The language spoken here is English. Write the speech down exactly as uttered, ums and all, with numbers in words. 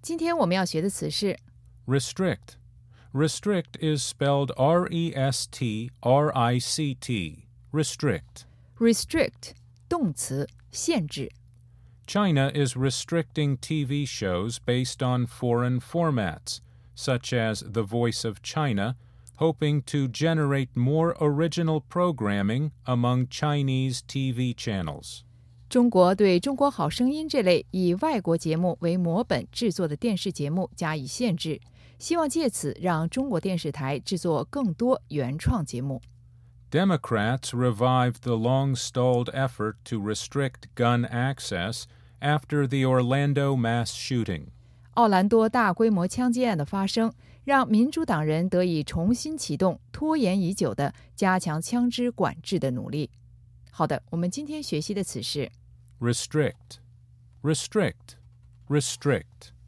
今天我们要学的词是 restrict. Restrict is spelled R E S T R I C T. Restrict. restrict 动词限制。 China is restricting T V shows based on foreign formats, such as The Voice of China, hoping to generate more original programming among Chinese T V channels. 中国对中国好声音这类以外国节目为模本制作的电视节目加以限制，希望借此让中国电视台制作更多原创节目。 Democrats revived the long-stalled effort to restrict gun access after the Orlando mass shooting. 奥兰多大规模枪击案的发生，让民主党人得以重新启动拖延已久的加强枪支管制的努力。好的，我们今天学习的词是 Restrict. Restrict. Restrict.